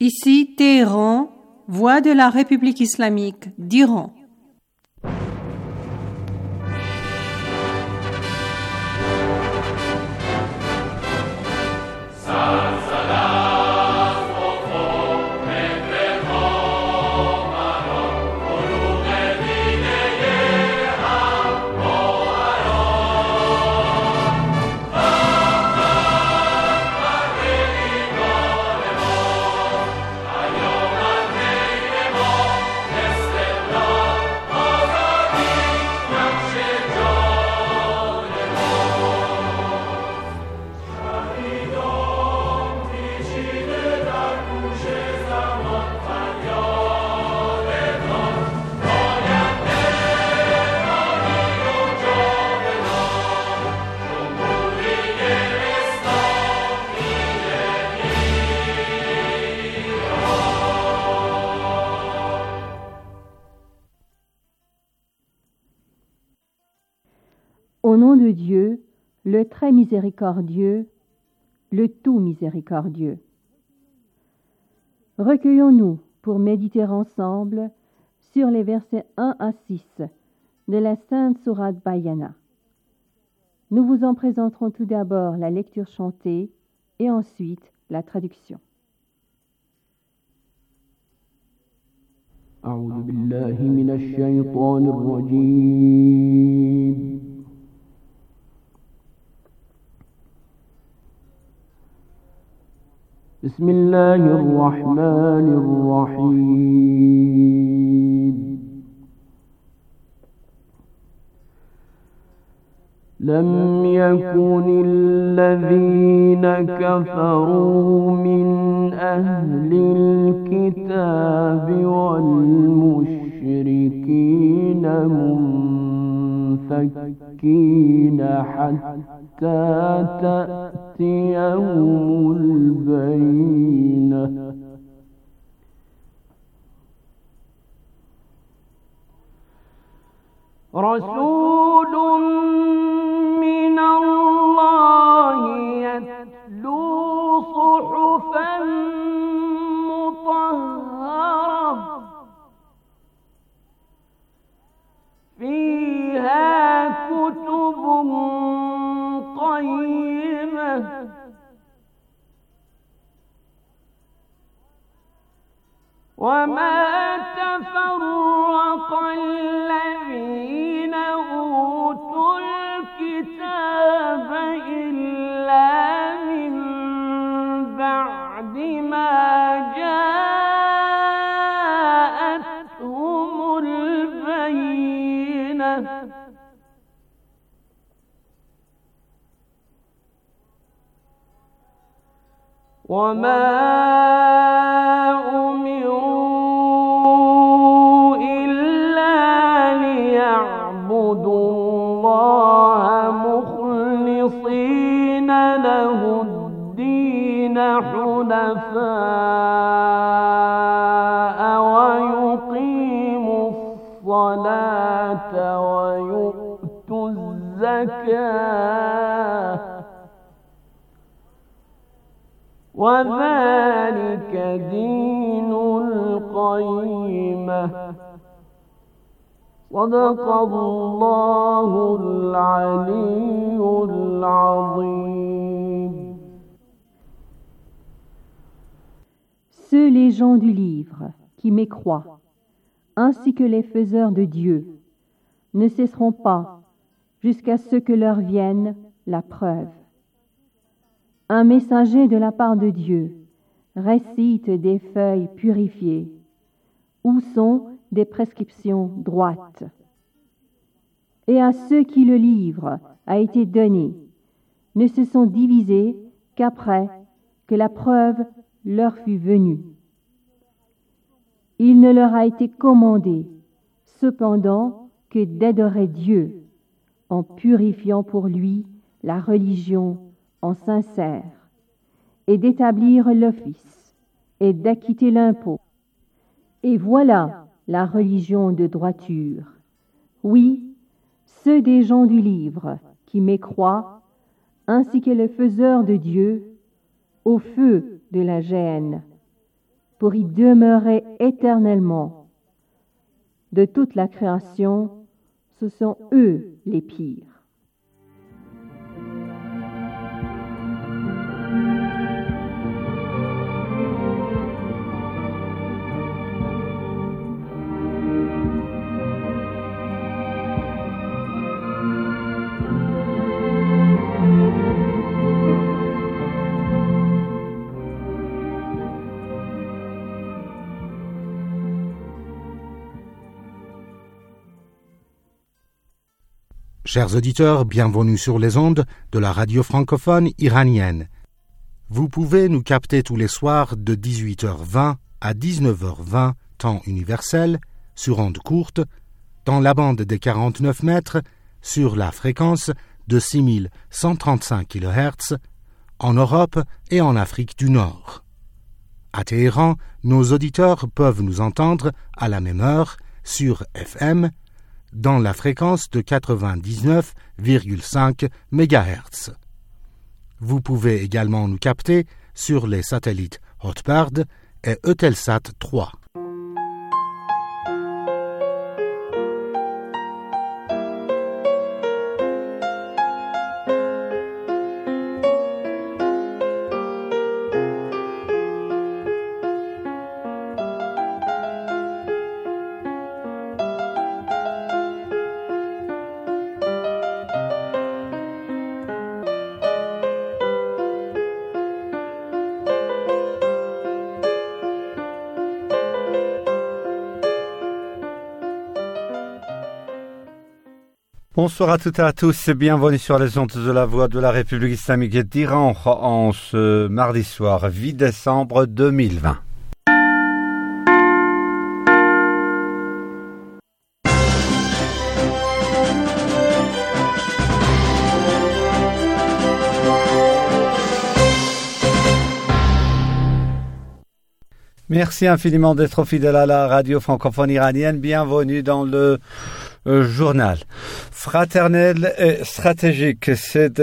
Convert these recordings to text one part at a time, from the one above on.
Ici Téhéran, voix de la République islamique d'Iran. Au nom de Dieu, le très miséricordieux, le tout miséricordieux. Recueillons-nous pour méditer ensemble sur les versets 1 à 6 de la Sainte Sourate Bayana. Nous vous en présenterons tout d'abord la lecture chantée et ensuite la traduction. أعوذ بالله من الشيطان الرجيم بسم الله الرحمن الرحيم لم يكن الذين كفروا من أهل الكتاب والمشركين منفكين حتى تأتيهم البينة رسول من الله يتلو صحفا مطهرة فيها كتب قيمة وما تفرق الذين أوتوا الكتاب إلا من بعد ما جاءتهم البينة وما أمروا إلا ليعبدوا الله مخلصين له الدين حنفاء ويقيموا الصلاة ويؤتوا الزكاة وذلك دين القيمة صدق الله العلي العظيم. Ceux les gens du livre qui mécroient, ainsi que les faiseurs de Dieu, ne cesseront pas jusqu'à ce que leur vienne la preuve. Un messager de la part de Dieu récite des feuilles purifiées, où sont des prescriptions droites. Et à ceux qui le livre a été donné, ne se sont divisés qu'après que la preuve leur fut venue. Il ne leur a été commandé, cependant, que d'adorer Dieu, en purifiant pour lui la religion en sincère, et d'établir l'office, et d'acquitter l'impôt. Et voilà la religion de droiture. Oui, ceux des gens du livre qui mécroient, ainsi que les faiseurs de Dieu, au feu de la géhenne. pour y demeurer éternellement. De toute la création, ce sont eux les pires. Chers auditeurs, bienvenue sur les ondes de la radio francophone iranienne. Vous pouvez nous capter tous les soirs de 18h20 à 19h20, temps universel, sur ondes courtes, dans la bande des 49 mètres, sur la fréquence de 6135 kHz, en Europe et en Afrique du Nord. À Téhéran, nos auditeurs peuvent nous entendre à la même heure sur FM, dans la fréquence de 99,5 MHz. Vous pouvez également nous capter sur les satellites Hotbird et Eutelsat 3. Bonsoir à toutes et à tous et bienvenue sur les ondes de la Voix de la République islamique d'Iran en ce mardi soir 8 décembre 2020. Merci infiniment d'être fidèle à la radio francophone iranienne. Bienvenue dans le journal fraternel et stratégique. C'est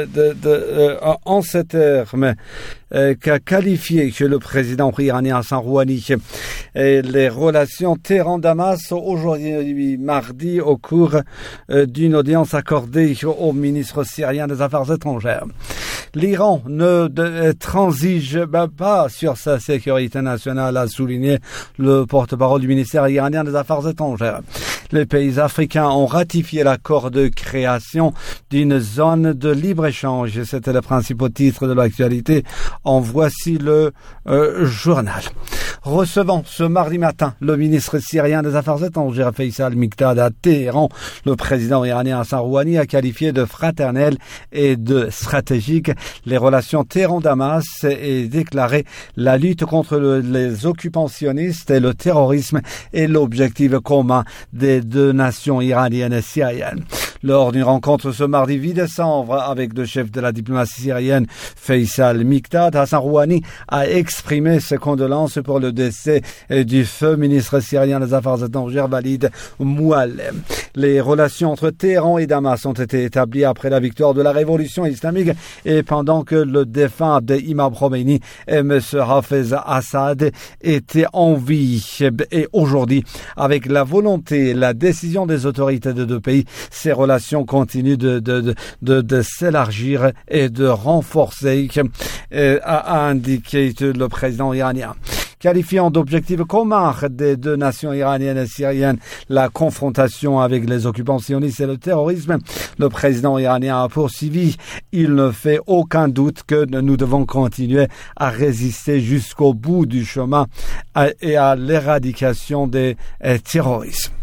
en ces termes qu'a qualifié le président iranien Hassan Rouhani les relations Téhéran-Damas aujourd'hui mardi au cours d'une audience accordée au ministre syrien des Affaires étrangères. L'Iran ne transige pas sur sa sécurité nationale, a souligné le porte-parole du ministère iranien des Affaires étrangères. Les pays africains ont ratifié l'accord de création d'une zone de libre-échange. C'était le principal titre de l'actualité. En voici le journal. Recevant ce mardi matin le ministre syrien des Affaires étrangères Faisal Mikdad à Téhéran, le président iranien Hassan Rouhani a qualifié de fraternel et de stratégique les relations Téhéran-Damas et déclaré la lutte contre les occupationnistes et le terrorisme est l'objectif commun des deux nations iraniennes et syriennes. Lors d'une rencontre ce mardi 8 décembre avec le chef de la diplomatie syrienne Faisal Mikdad, Hassan Rouhani a exprimé ses condoléances pour le décès du feu ministre syrien des Affaires étrangères Walid Mouallem. Les relations entre Téhéran et Damas ont été établies après la victoire de la révolution islamique et pendant que le défunt d'Imam Khomeini et M. Hafez Assad étaient en vie. Et aujourd'hui, avec la volonté et la décision des autorités de deux pays, ces relations continuent de s'élargir et de renforcer, a indiqué le président iranien. Qualifiant d'objectif commun des deux nations iraniennes et syriennes la confrontation avec les occupants sionistes et le terrorisme, le président iranien a poursuivi. Il ne fait aucun doute que nous devons continuer à résister jusqu'au bout du chemin et à l'éradication des terrorismes.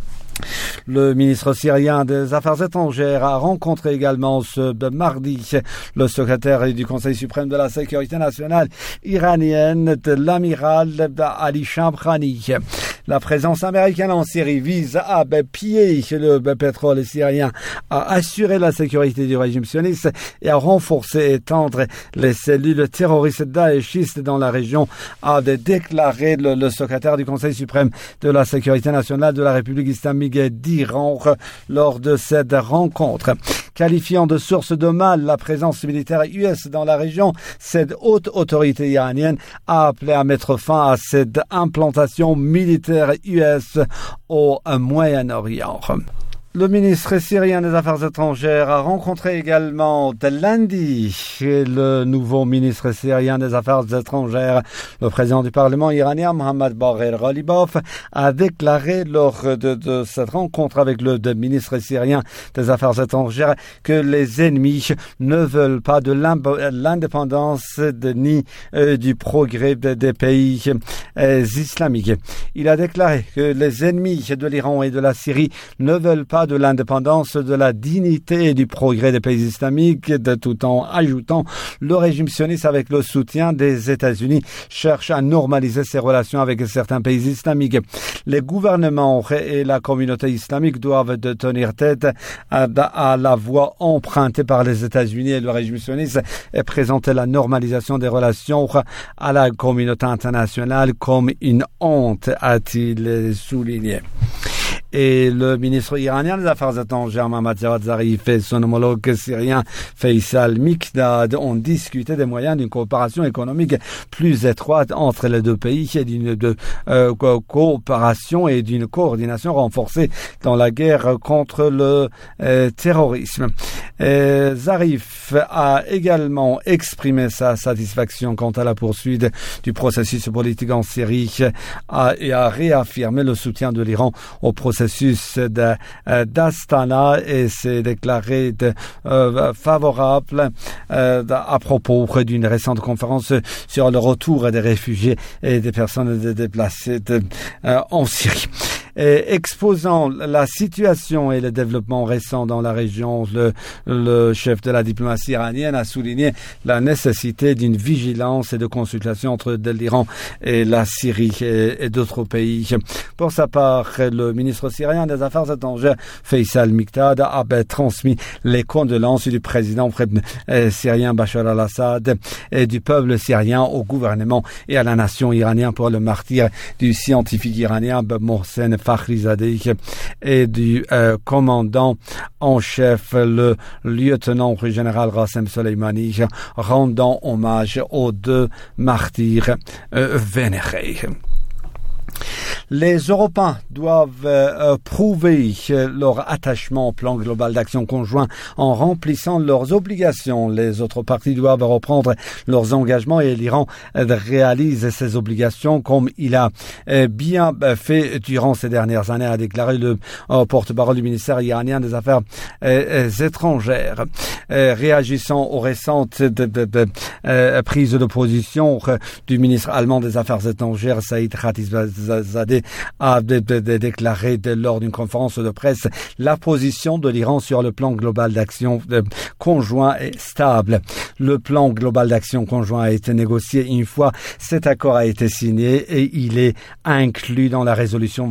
Le ministre syrien des Affaires étrangères a rencontré également ce mardi le secrétaire du Conseil suprême de la sécurité nationale iranienne, l'amiral Ali Shamkhani. La présence américaine en Syrie vise à piller le pétrole syrien, à assurer la sécurité du régime sioniste et à renforcer et étendre les cellules terroristes daéchistes dans la région, a déclaré le secrétaire du Conseil suprême de la sécurité nationale de la République islamique d'Iran lors de cette rencontre. Qualifiant de source de mal la présence militaire US dans la région, cette haute autorité iranienne a appelé à mettre fin à cette implantation militaire US au Moyen-Orient. Le ministre syrien des Affaires étrangères a rencontré également lundi le nouveau ministre syrien des Affaires étrangères. Le président du Parlement iranien, Mohammad Bagher Ghalibaf, a déclaré lors de cette rencontre avec le ministre syrien des Affaires étrangères que les ennemis ne veulent pas de l'indépendance ni du progrès des pays islamiques. Il a déclaré que les ennemis de l'Iran et de la Syrie ne veulent pas de l'indépendance, de la dignité et du progrès des pays islamiques, de tout en ajoutant le régime sioniste avec le soutien des États-Unis cherche à normaliser ses relations avec certains pays islamiques. Les gouvernements et la communauté islamique doivent tenir tête à la voie empruntée par les États-Unis et le régime sioniste et présenter la normalisation des relations à la communauté internationale comme une honte, a-t-il souligné. Et le ministre iranien des Affaires étrangères, Mohammad Javad Zarif, et son homologue syrien, Faisal Mikdad, ont discuté des moyens d'une coopération économique plus étroite entre les deux pays et d'une coopération et d'une coordination renforcée dans la guerre contre le terrorisme. Zarif a également exprimé sa satisfaction quant à la poursuite du processus politique en Syrie et a réaffirmé le soutien de l'Iran au processus d'Astana et s'est déclaré favorable à propos d'une récente conférence sur le retour des réfugiés et des personnes déplacées en Syrie. Exposant la situation et le développement récent dans la région, le chef de la diplomatie iranienne a souligné la nécessité d'une vigilance et de consultation entre l'Iran et la Syrie et d'autres pays. Pour sa part, le ministre syrien des Affaires étrangères, Faisal Mikdad, a transmis les condoléances du président syrien Bachar al-Assad et du peuple syrien au gouvernement et à la nation iranienne pour le martyre du scientifique iranien Mohsen Fakhrizadeh et du commandant en chef, le lieutenant général Qassem Soleimani, rendant hommage aux deux martyrs vénérés. Les Européens doivent prouver leur attachement au plan global d'action conjoint en remplissant leurs obligations. Les autres parties doivent reprendre leurs engagements et l'Iran réalise ses obligations comme il a bien fait durant ces dernières années, a déclaré le porte-parole du ministère iranien des Affaires étrangères. Réagissant aux récentes prises de position du ministre allemand des Affaires étrangères, Saïd Khatibzadeh, a déclaré lors d'une conférence de presse la position de l'Iran sur le plan global d'action conjoint est stable. Le plan global d'action conjoint a été négocié une fois cet accord a été signé et il est inclus dans la résolution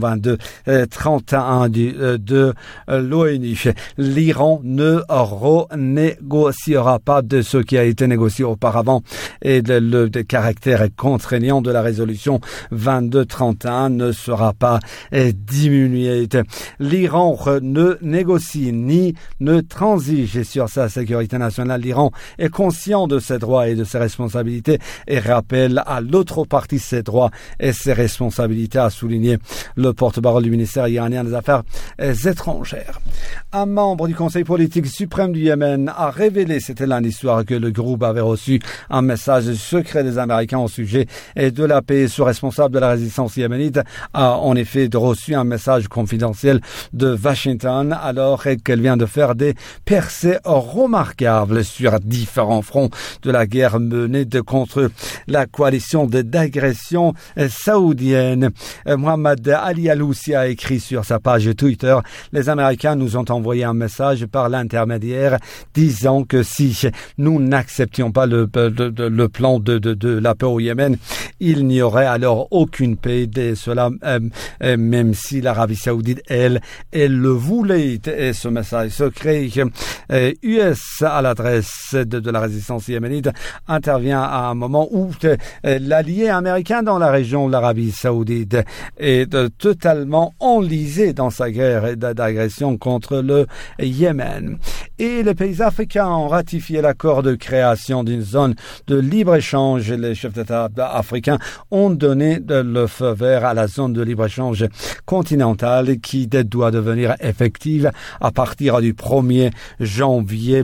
2231 de l'ONU. L'Iran ne renégociera pas de ce qui a été négocié auparavant et le caractère contraignant de la résolution 2231 ne sera pas diminué. L'Iran ne négocie ni ne transige sur sa sécurité nationale. L'Iran est conscient de ses droits et de ses responsabilités et rappelle à l'autre partie ses droits et ses responsabilités, a souligné le porte-parole du ministère iranien des Affaires étrangères. Un membre du Conseil politique suprême du Yémen a révélé, c'était lundi soir, que le groupe avait reçu un message secret des Américains au sujet de la paix. Ce responsable de la résistance yéménite a en effet reçu un message confidentiel de Washington alors qu'elle vient de faire des percées remarquables sur différents fronts de la guerre menée contre la coalition d'agression saoudienne. Mohammad Ali Aloussi a écrit sur sa page Twitter: les Américains nous ont envoyé un message par l'intermédiaire disant que si nous n'acceptions pas le plan de la paix au Yémen, il n'y aurait alors aucune paix. Cela même si l'Arabie Saoudite, elle le voulait, et ce message secret US à l'adresse de la résistance yéménite intervient à un moment où l'allié américain dans la région de l'Arabie Saoudite est totalement enlisé dans sa guerre d'agression contre le Yémen. Et les pays africains ont ratifié l'accord de création d'une zone de libre-échange. Les chefs d'État africains ont donné le feu vert à la zone de libre-échange continentale qui doit devenir effective à partir du 1er janvier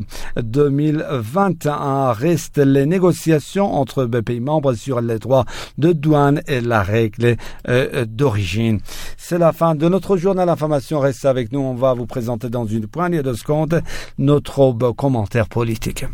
2021. Restent les négociations entre les pays membres sur les droits de douane et la règle d'origine. C'est la fin de notre journal d'information. Restez avec nous. On va vous présenter dans une poignée de secondes notre commentaire politique.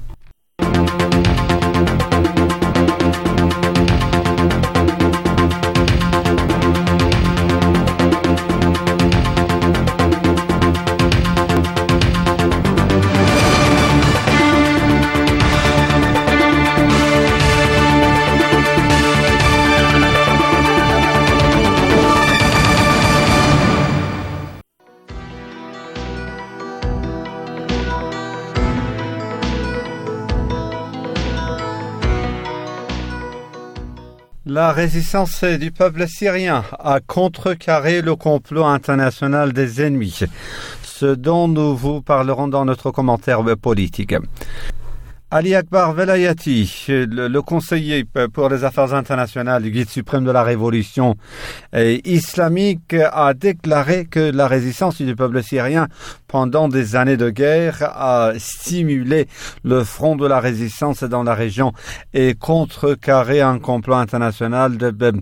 La résistance du peuple syrien a contrecarré le complot international des ennemis, ce dont nous vous parlerons dans notre commentaire politique. Ali Akbar Velayati, le conseiller pour les affaires internationales du guide suprême de la révolution islamique, a déclaré que la résistance du peuple syrien pendant des années de guerre a stimulé le front de la résistance dans la région et contrecarré un complot international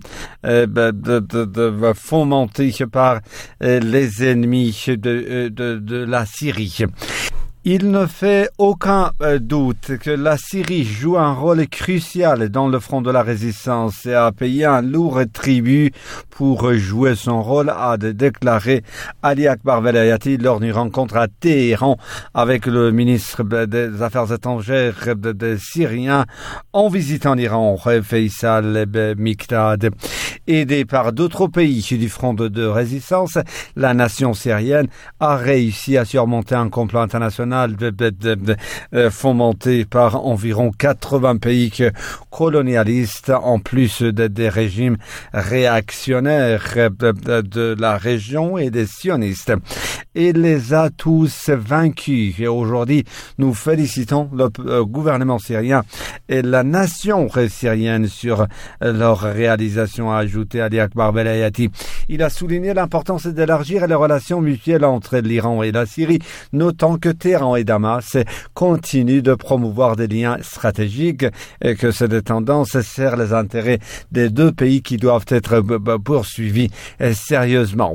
fomenté par les ennemis de la Syrie. Il ne fait aucun doute que la Syrie joue un rôle crucial dans le front de la résistance et a payé un lourd tribut pour jouer son rôle, a déclaré Ali Akbar Velayati lors d'une rencontre à Téhéran avec le ministre des Affaires étrangères syrien en visitant l'Iran, Faisal Mikdad. Aidé par d'autres pays du front de résistance, la nation syrienne a réussi à surmonter un complot international fomenté par environ 80 pays colonialistes, en plus des régimes réactionnaires de la région et des sionistes. Il les a tous vaincus. Et aujourd'hui, nous félicitons le gouvernement syrien et la nation syrienne sur leur réalisation, a ajouté Ali Akbar Velayati. Il a souligné l'importance d'élargir les relations mutuelles entre l'Iran et la Syrie, notant que Téhéran et Damas continuent de promouvoir des liens stratégiques et que cette tendance sert les intérêts des deux pays qui doivent être poursuivis sérieusement.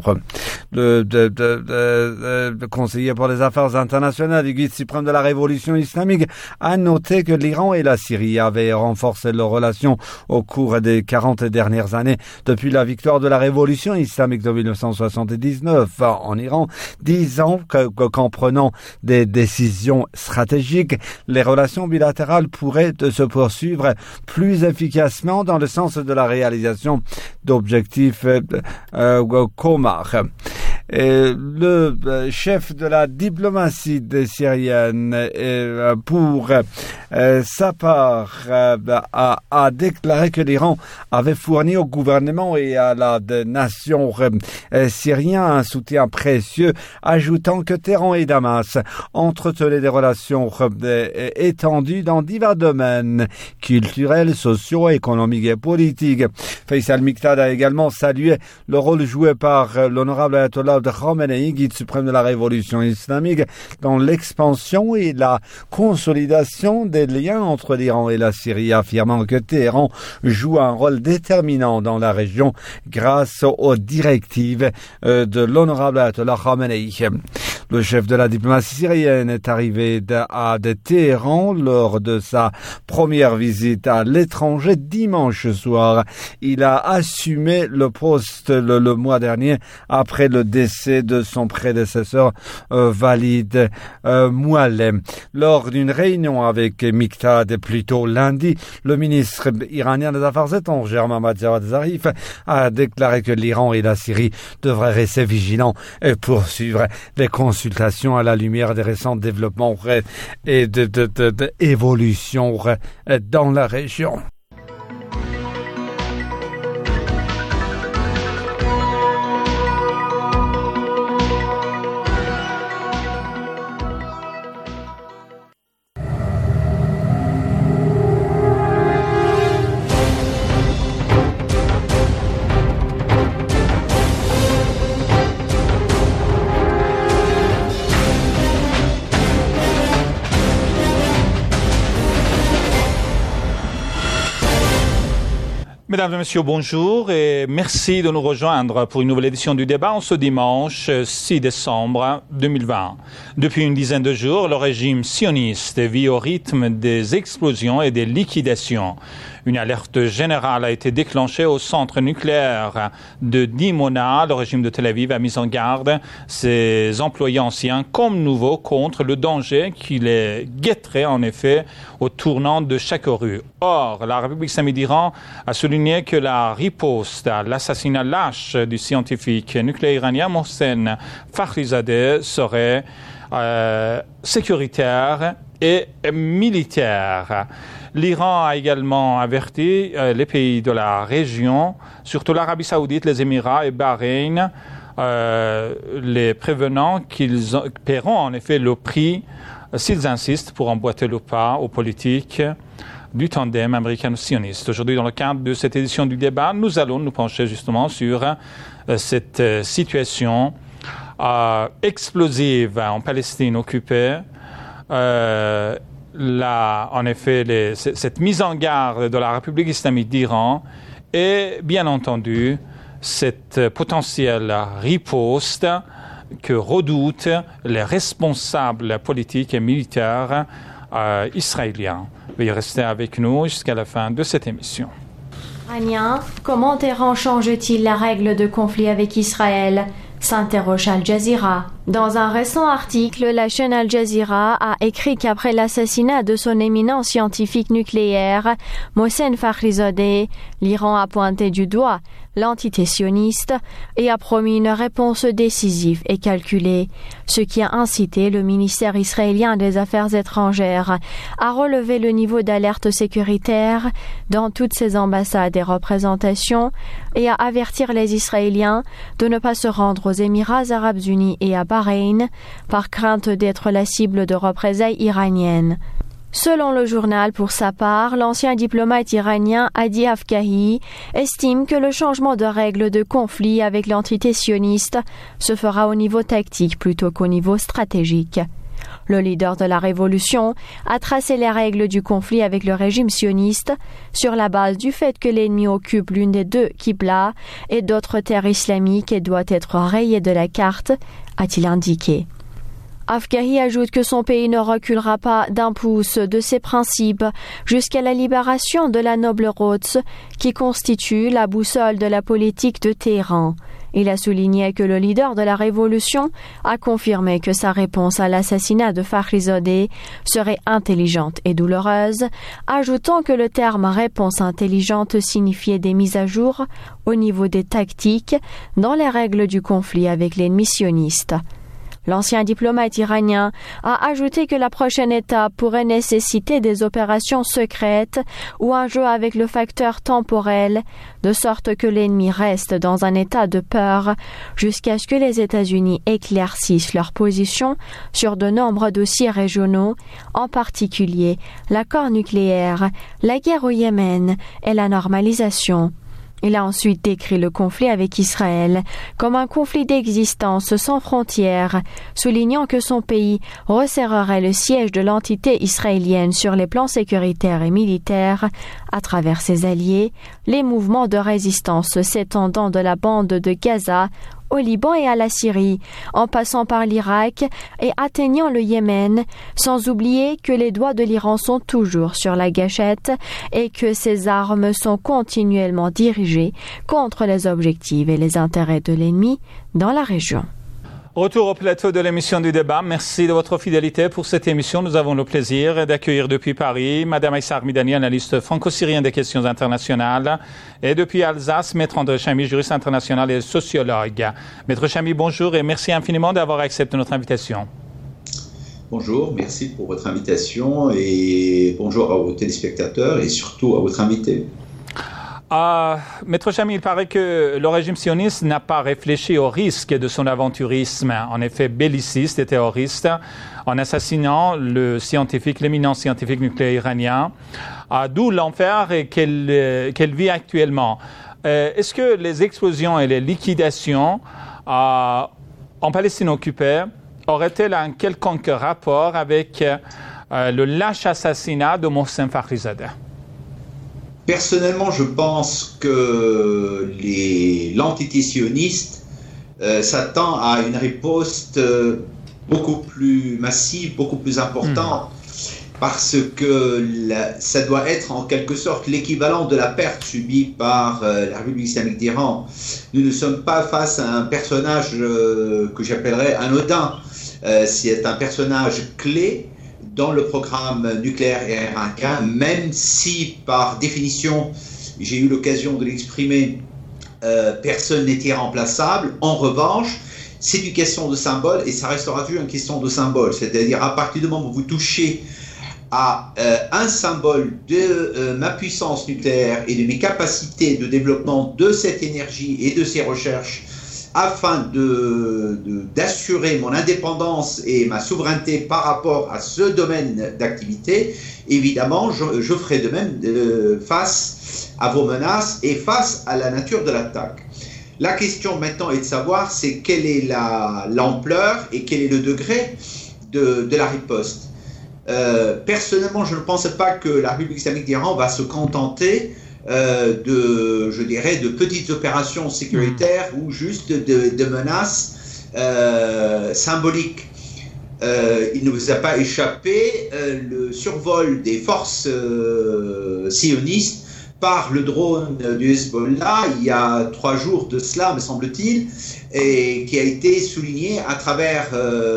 Le conseiller pour les affaires internationales du guide suprême de la révolution islamique a noté que l'Iran et la Syrie avaient renforcé leurs relations au cours des 40 dernières années depuis la victoire de la révolution islamique de 1979 en Iran, disant qu'en prenant des décisions stratégiques, les relations bilatérales pourraient se poursuivre plus efficacement dans le sens de la réalisation d'objectifs communs. Le chef de la diplomatie syrienne, pour sa part, a déclaré que l'Iran avait fourni au gouvernement et à la nation syrienne un soutien précieux, ajoutant que Téhéran et Damas entretenaient des relations étendues dans divers domaines culturels, sociaux, économiques et politiques. Faisal Mikdad a également salué le rôle joué par l'honorable Ayatollah Khamenei, guide suprême de la révolution islamique, dans l'expansion et la consolidation des liens entre l'Iran et la Syrie, affirmant que Téhéran joue un rôle déterminant dans la région grâce aux directives de l'honorable Ayatollah Khamenei. Le chef de la diplomatie syrienne est arrivé à Téhéran lors de sa première visite à l'étranger dimanche soir. Il a assumé le poste le mois dernier après le décès décès de son prédécesseur Walid Muallem. Lors d'une réunion avec Miqdad plus tôt lundi, le ministre iranien des Affaires étrangères Mohammad Javad Zarif a déclaré que l'Iran et la Syrie devraient rester vigilants et poursuivre les consultations à la lumière des récents développements et d'évolutions dans la région. Mesdames et messieurs, bonjour et merci de nous rejoindre pour une nouvelle édition du débat en ce dimanche 6 décembre 2020. Depuis une dizaine de jours, le régime sioniste vit au rythme des explosions et des liquidations. Une alerte générale a été déclenchée au centre nucléaire de Dimona. Le régime de Tel Aviv a mis en garde ses employés anciens comme nouveaux contre le danger qui les guetterait en effet au tournant de chaque rue. Or, la République islamique d'Iran a souligné que la riposte à l'assassinat lâche du scientifique nucléaire iranien Mohsen Fakhrizadeh serait sécuritaire et militaire. L'Iran a également averti les pays de la région, surtout l'Arabie Saoudite, les Émirats et Bahreïn, les prévenant qu'ils paieront en effet le prix s'ils insistent pour emboîter le pas aux politiques du tandem américano-sioniste. Aujourd'hui, dans le cadre de cette édition du débat, nous allons nous pencher justement sur cette situation explosive en Palestine occupée. En effet, cette mise en garde de la République islamique d'Iran et, bien entendu, cette potentielle riposte que redoutent les responsables politiques et militaires israéliens. Veuillez rester avec nous jusqu'à la fin de cette émission. Iranien, comment Téhéran change-t-il la règle de conflit avec Israël ? S'interroge Al Jazeera. Dans un récent article, la chaîne Al Jazeera a écrit qu'après l'assassinat de son éminent scientifique nucléaire, Mohsen Fakhrizadeh, l'Iran a pointé du doigt l'entité sioniste et a promis une réponse décisive et calculée, ce qui a incité le ministère israélien des Affaires étrangères à relever le niveau d'alerte sécuritaire dans toutes ses ambassades et représentations et à avertir les Israéliens de ne pas se rendre aux Émirats arabes unis et à Bahreïn par crainte d'être la cible de représailles iraniennes. Selon le journal, pour sa part, l'ancien diplomate iranien Hadi Afkahi estime que le changement de règles de conflit avec l'entité sioniste se fera au niveau tactique plutôt qu'au niveau stratégique. Le leader de la révolution a tracé les règles du conflit avec le régime sioniste sur la base du fait que l'ennemi occupe l'une des deux Qibla et d'autres terres islamiques et doit être rayé de la carte, a-t-il indiqué. Afkahi ajoute que son pays ne reculera pas d'un pouce de ses principes jusqu'à la libération de la noble Rhodes qui constitue la boussole de la politique de Téhéran. Il a souligné que le leader de la révolution a confirmé que sa réponse à l'assassinat de Fakhrizadeh serait intelligente et douloureuse, ajoutant que le terme réponse intelligente signifiait des mises à jour au niveau des tactiques dans les règles du conflit avec l'ennemi sioniste. L'ancien diplomate iranien a ajouté que la prochaine étape pourrait nécessiter des opérations secrètes ou un jeu avec le facteur temporel, de sorte que l'ennemi reste dans un état de peur jusqu'à ce que les États-Unis éclaircissent leur position sur de nombreux dossiers régionaux, en particulier l'accord nucléaire, la guerre au Yémen et la normalisation. Il a ensuite décrit le conflit avec Israël comme un conflit d'existence sans frontières, soulignant que son pays resserrerait le siège de l'entité israélienne sur les plans sécuritaires et militaires à travers ses alliés, les mouvements de résistance s'étendant de la bande de Gaza au Liban et à la Syrie, en passant par l'Irak et atteignant le Yémen, sans oublier que les doigts de l'Iran sont toujours sur la gâchette et que ses armes sont continuellement dirigées contre les objectifs et les intérêts de l'ennemi dans la région. Retour au plateau de l'émission du débat. Merci de votre fidélité pour cette émission. Nous avons le plaisir d'accueillir depuis Paris Madame Aïssa Armidani, analyste franco-syrien des questions internationales, et depuis Alsace, Maître André Chamy, juriste international et sociologue. Maître Chamy, bonjour et merci infiniment d'avoir accepté notre invitation. Bonjour, merci pour votre invitation et bonjour à vos téléspectateurs et surtout à votre invité. Maître Chamy, il paraît que le régime sioniste n'a pas réfléchi au risque de son aventurisme, en effet belliciste et terroriste, en assassinant l'éminent scientifique nucléaire iranien, d'où l'enfer qu'elle vit actuellement. Est-ce que les explosions et les liquidations en Palestine occupée auraient-elles un quelconque rapport avec le lâche assassinat de Mohsen Fakhrizadeh? Personnellement, je pense que l'entité sioniste s'attend à une riposte beaucoup plus massive, beaucoup plus importante, parce que ça doit être en quelque sorte l'équivalent de la perte subie par la République islamique d'Iran. Nous ne sommes pas face à un personnage que j'appellerais anodin. C'est un personnage clé dans le programme nucléaire iranien, même si par définition, j'ai eu l'occasion de l'exprimer, personne n'est irremplaçable. En revanche, c'est une question de symbole et ça restera toujours une question de symbole. C'est-à-dire à partir du moment où vous touchez à un symbole de ma puissance nucléaire et de mes capacités de développement de cette énergie et de ces recherches, afin d'assurer mon indépendance et ma souveraineté par rapport à ce domaine d'activité, évidemment, je ferai de même face à vos menaces et face à la nature de l'attaque. La question maintenant est de savoir quelle est l'ampleur et quel est le degré de la riposte. Personnellement, je ne pense pas que la République islamique d'Iran va se contenter de petites opérations sécuritaires ou juste de menaces symboliques. Il ne vous a pas échappé le survol des forces sionistes par le drone du Hezbollah il y a 3 jours de cela, me semble-t-il, et qui a été souligné à travers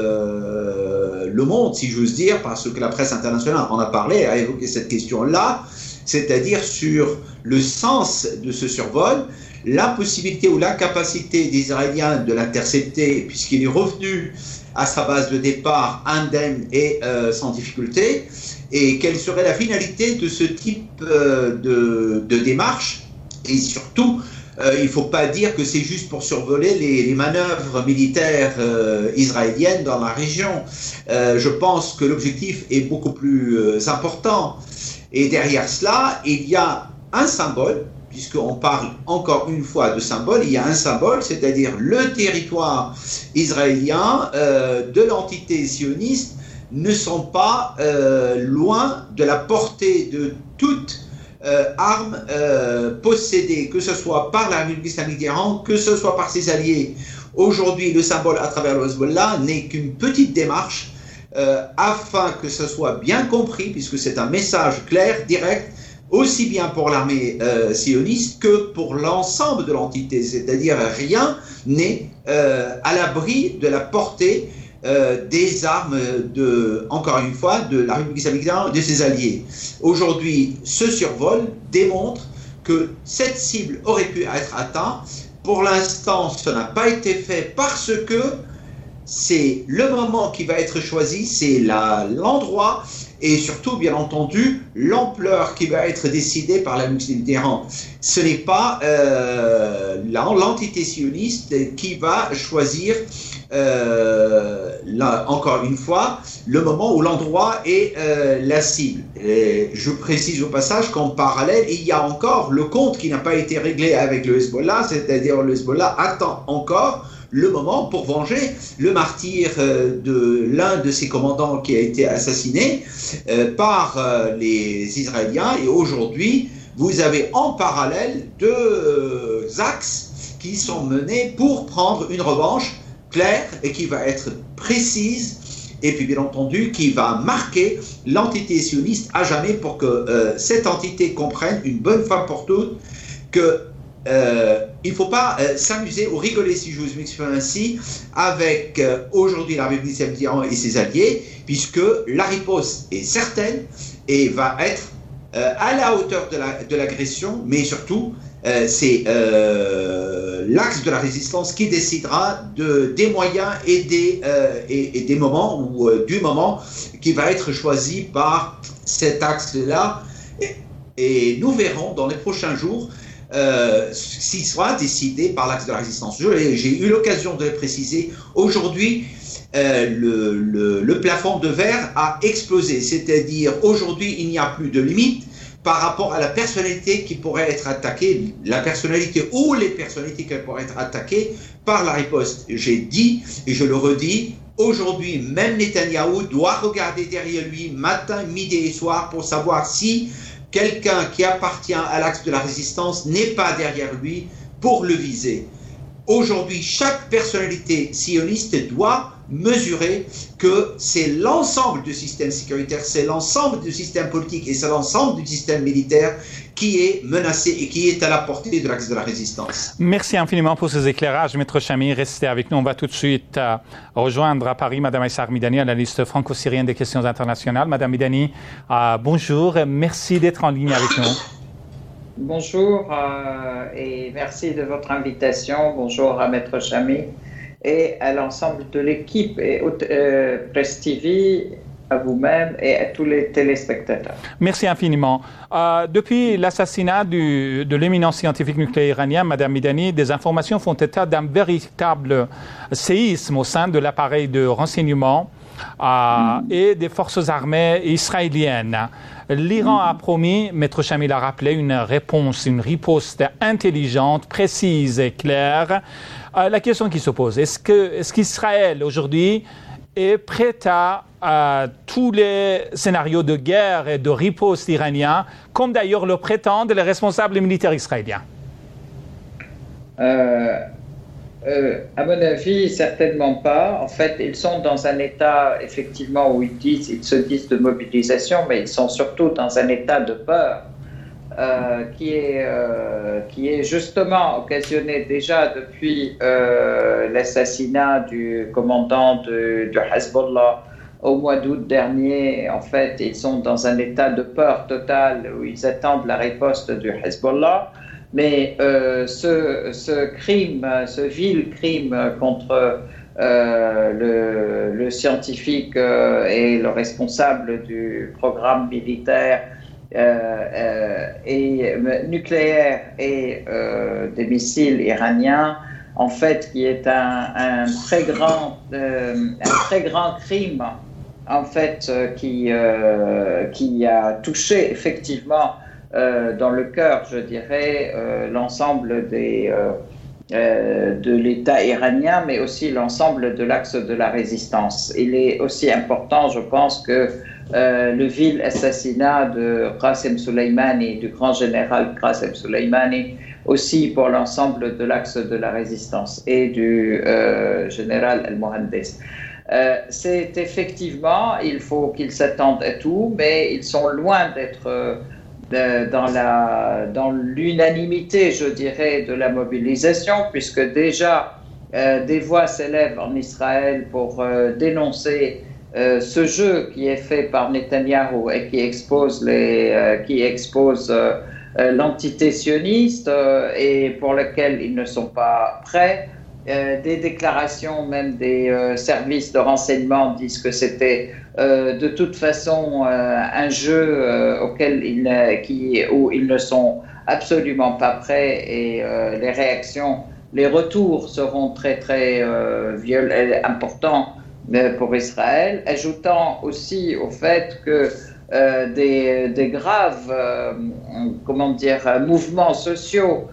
le monde, si j'ose dire, parce que la presse internationale en a parlé, a évoqué cette question-là, c'est-à-dire sur le sens de ce survol, la possibilité ou la capacité des Israéliens de l'intercepter, puisqu'il est revenu à sa base de départ indemne et sans difficulté, et quelle serait la finalité de ce type de démarche, et surtout, il ne faut pas dire que c'est juste pour survoler les manœuvres militaires israéliennes dans la région. Je pense que l'objectif est beaucoup plus important. Et derrière cela, il y a un symbole, puisqu'on parle encore une fois de symbole, il y a un symbole, c'est-à-dire le territoire israélien de l'entité sioniste ne sont pas loin de la portée de toute arme possédée, que ce soit par la République islamique d'Iran, que ce soit par ses alliés. Aujourd'hui, le symbole à travers le Hezbollah n'est qu'une petite démarche afin que ce soit bien compris, puisque c'est un message clair, direct, aussi bien pour l'armée sioniste que pour l'ensemble de l'entité, c'est-à-dire rien n'est à l'abri de la portée des armes, encore une fois, de la République islamique d'Iran et de ses alliés. Aujourd'hui, ce survol démontre que cette cible aurait pu être atteinte. Pour l'instant, ça n'a pas été fait parce que c'est le moment qui va être choisi, c'est l'endroit et surtout, bien entendu, l'ampleur qui va être décidée par la République d'Iran. Ce n'est pas l'entité sioniste qui va choisir, encore une fois, le moment ou l'endroit et la cible. Et je précise au passage qu'en parallèle, il y a encore le compte qui n'a pas été réglé avec le Hezbollah, c'est-à-dire le Hezbollah attend encore le moment pour venger le martyre de l'un de ses commandants qui a été assassiné par les Israéliens. Et aujourd'hui, vous avez en parallèle 2 axes qui sont menées pour prendre une revanche claire et qui va être précise, et puis bien entendu qui va marquer l'entité sioniste à jamais pour que cette entité comprenne une bonne fois pour toutes que il ne faut pas s'amuser ou rigoler, si je vous m'exprime ainsi, avec aujourd'hui la République islamique d'Iran et ses alliés, puisque la riposte est certaine et va être à la hauteur de l'agression, mais surtout c'est l'axe de la résistance qui décidera des moyens et des moments, ou du moment qui va être choisi par cet axe-là. Et nous verrons dans les prochains jours s'il sera décidé par l'axe de la résistance. J'ai eu l'occasion de le préciser. Aujourd'hui, le plafond de verre a explosé. C'est-à-dire, aujourd'hui, il n'y a plus de limite par rapport à la personnalité qui pourrait être attaquée, la personnalité ou les personnalités qui pourraient être attaquées par la riposte. J'ai dit, et je le redis, aujourd'hui, même Netanyahou doit regarder derrière lui matin, midi et soir pour savoir si quelqu'un qui appartient à l'axe de la résistance n'est pas derrière lui pour le viser. Aujourd'hui, chaque personnalité sioniste doit mesurer que c'est l'ensemble du système sécuritaire, c'est l'ensemble du système politique et c'est l'ensemble du système militaire qui est menacé et qui est à la portée de l'axe de la résistance. Merci infiniment pour ces éclairages, Maître Chami. Restez avec nous. On va tout de suite rejoindre à Paris Madame Aïssa Midani, analyste franco-syrienne des questions internationales. Madame Midani, bonjour. Merci d'être en ligne avec nous. Bonjour et merci de votre invitation. Bonjour à Maître Chami et à l'ensemble de l'équipe et Presse TV, à vous-même et à tous les téléspectateurs. Merci infiniment. Depuis l'assassinat de l'éminent scientifique nucléaire iranien, Madame Midani, des informations font état d'un véritable séisme au sein de l'appareil de renseignement et des forces armées israéliennes. L'Iran a promis, Maître Chami l'a rappelé, une riposte intelligente, précise et claire. La question qui se pose, est-ce qu'Israël aujourd'hui est prêt à tous les scénarios de guerre et de riposte iraniens, comme d'ailleurs le prétendent les responsables militaires israéliens? À mon avis, certainement pas. En fait, ils sont dans un état, effectivement, où ils se disent de mobilisation, mais ils sont surtout dans un état de peur qui est justement occasionné déjà depuis l'assassinat du commandant du Hezbollah au mois d'août dernier. En fait, ils sont dans un état de peur totale où ils attendent la riposte du Hezbollah. Mais ce crime, ce vil crime contre le scientifique et le responsable du programme militaire et nucléaire et des missiles iraniens, en fait, qui est un très grand crime, en fait, qui a touché effectivement dans le cœur, je dirais, l'ensemble de l'État iranien, mais aussi l'ensemble de l'axe de la résistance. Il est aussi important, je pense, que le vil assassinat de Qasem Soleimani, du grand général Qasem Soleimani, aussi pour l'ensemble de l'axe de la résistance et du général El-Mohandes. C'est effectivement, il faut qu'ils s'attendent à tout, mais ils sont loin d'être dans l'unanimité, je dirais, de la mobilisation, puisque déjà des voix s'élèvent en Israël pour dénoncer ce jeu qui est fait par Netanyahou et qui expose l'entité sioniste et pour lequel ils ne sont pas prêts. Des déclarations, même des services de renseignement disent que c'était de toute façon un jeu où ils ne sont absolument pas prêts et les réactions, les retours seront très très importants pour Israël, ajoutant aussi au fait que des graves mouvements sociaux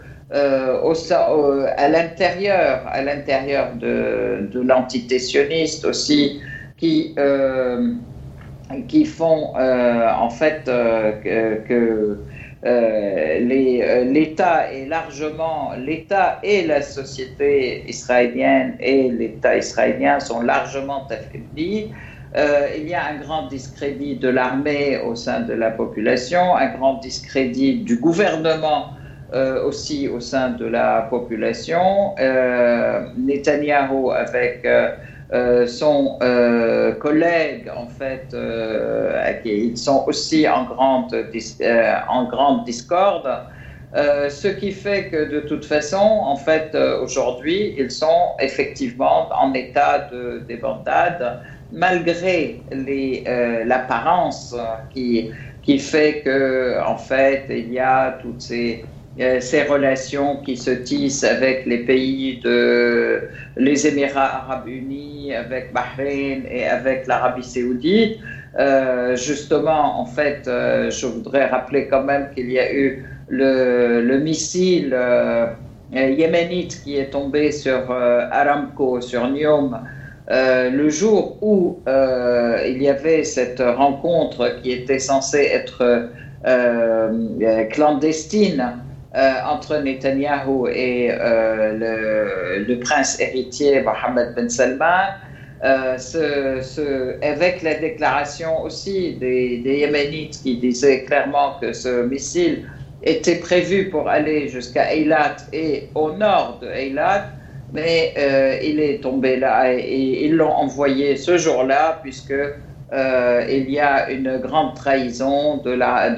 à l'intérieur de l'entité sioniste aussi qui font en fait que l'État et la société israélienne et l'État israélien sont largement affaiblis. Il y a un grand discrédit de l'armée au sein de la population, un grand discrédit du gouvernement aussi au sein de la population. Netanyahou avec son collègue, en fait, ils sont aussi en grande discorde, ce qui fait que de toute façon, en fait, aujourd'hui, ils sont effectivement en état de débandade, malgré l'apparence qui fait que, en fait, il y a toutes ces relations qui se tissent avec les pays les Émirats arabes unis, avec Bahreïn et avec l'Arabie saoudite. Justement, en fait, je voudrais rappeler quand même qu'il y a eu le missile yéménite qui est tombé sur Aramco, sur Neom, le jour où il y avait cette rencontre qui était censée être clandestine entre Netanyahou et le prince héritier Mohammed Ben Salman, avec la déclaration aussi des Yéménites qui disaient clairement que ce missile était prévu pour aller jusqu'à Eilat et au nord de Eilat, mais il est tombé là et ils l'ont envoyé ce jour-là puisque il y a une grande trahison de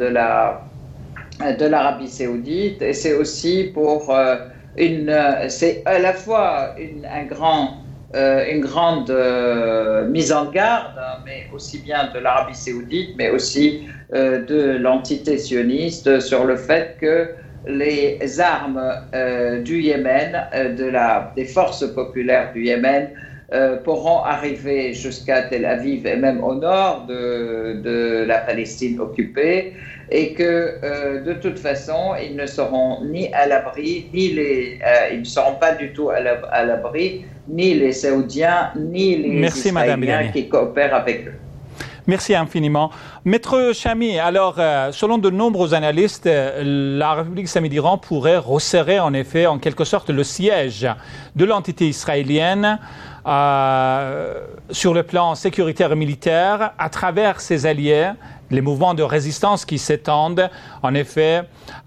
l'Arabie saoudite, et c'est aussi pour c'est à la fois une grande mise en garde, mais aussi bien de l'Arabie saoudite, mais aussi de l'entité sioniste sur le fait que les armes du Yémen, des forces populaires du Yémen, pourront arriver jusqu'à Tel Aviv et même au nord de la Palestine occupée, et que de toute façon ils ne seront ni à l'abri, ils ne seront pas du tout à l'abri, ni les Saoudiens ni les Israéliens qui coopèrent avec eux. Merci infiniment. Maître Chami, alors, selon de nombreux analystes, la République islamique d'Iran pourrait resserrer, en effet, en quelque sorte, le siège de l'entité israélienne sur le plan sécuritaire et militaire à travers ses alliés, les mouvements de résistance qui s'étendent, en effet,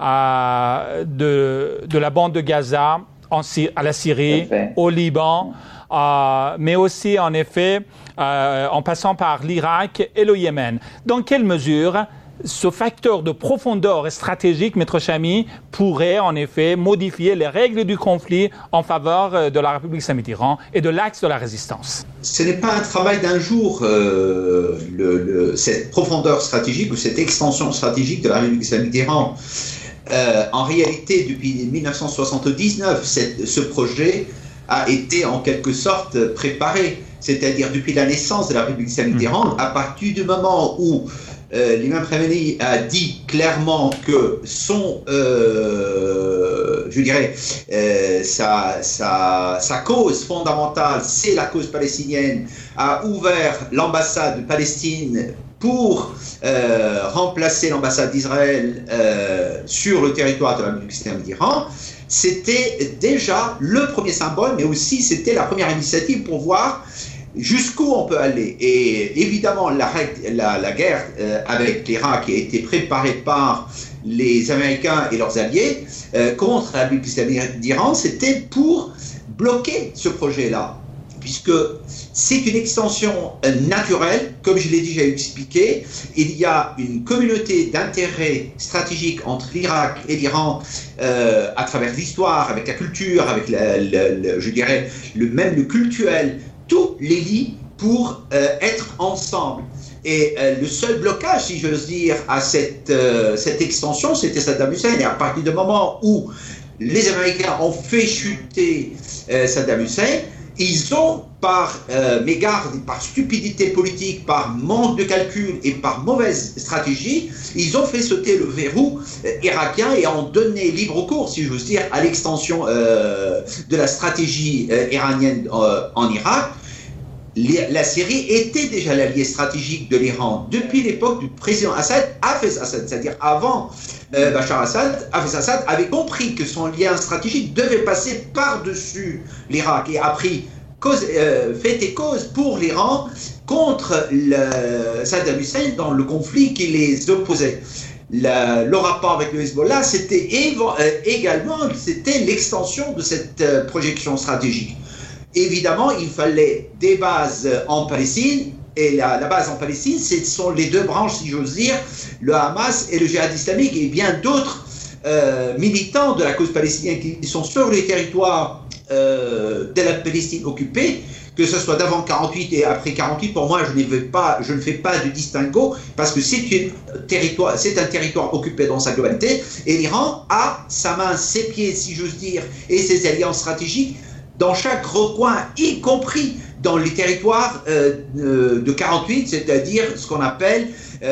de la bande de Gaza à la Syrie, au Liban, mais aussi, en effet, en passant par l'Irak et le Yémen. Dans quelle mesure ce facteur de profondeur et stratégique, Maître Chami, pourrait en effet modifier les règles du conflit en faveur de la République islamique d'Iran et de l'axe de la résistance? Ce n'est pas un travail d'un jour, cette profondeur stratégique ou cette extension stratégique de la République islamique d'Iran. En réalité, depuis 1979, ce projet a été en quelque sorte préparé, c'est-à-dire depuis la naissance de la République islamique d'Iran, à partir du moment où l'imam Khamenei a dit clairement que sa cause fondamentale, c'est la cause palestinienne, a ouvert l'ambassade de Palestine pour remplacer l'ambassade d'Israël sur le territoire de la République islamique d'Iran. C'était déjà le premier symbole, mais aussi c'était la première initiative pour voir jusqu'où on peut aller. Et évidemment, la guerre avec l'Irak qui a été préparée par les Américains et leurs alliés contre la République islamique d'Iran, c'était pour bloquer ce projet-là, puisque c'est une extension naturelle, comme je l'ai déjà expliqué. Il y a une communauté d'intérêts stratégiques entre l'Irak et l'Iran à travers l'histoire, avec la culture, avec je dirais le cultuel, tous les lits pour être ensemble. Et le seul blocage, si j'ose dire, à cette extension, c'était Saddam Hussein. Et à partir du moment où les Américains ont fait chuter Saddam Hussein, ils ont, par mégarde, par stupidité politique, par manque de calcul et par mauvaise stratégie, ils ont fait sauter le verrou irakien et ont donné libre cours, si j'ose dire, à l'extension de la stratégie iranienne en Irak. la Syrie était déjà l'allié stratégique de l'Iran depuis l'époque du président Assad. Hafez Assad, c'est-à-dire avant Bachar Assad, Hafez Assad avait compris que son lien stratégique devait passer par-dessus l'Irak et a pris fait et cause pour l'Iran contre Saddam Hussein dans le conflit qui les opposait. Le rapport avec le Hezbollah, c'était également l'extension de cette projection stratégique. Évidemment, il fallait des bases en Palestine, et la base en Palestine, ce sont les deux branches, si j'ose dire, le Hamas et le djihad islamique, et bien d'autres militants de la cause palestinienne qui sont sur les territoires de la Palestine occupée, que ce soit d'avant 48 et après 48, pour moi, je ne fais pas de distinguo, parce que c'est un territoire occupé dans sa globalité, et l'Iran a sa main, ses pieds, si j'ose dire, et ses alliances stratégiques dans chaque recoin, y compris dans les territoires de 48, c'est-à-dire ce qu'on appelle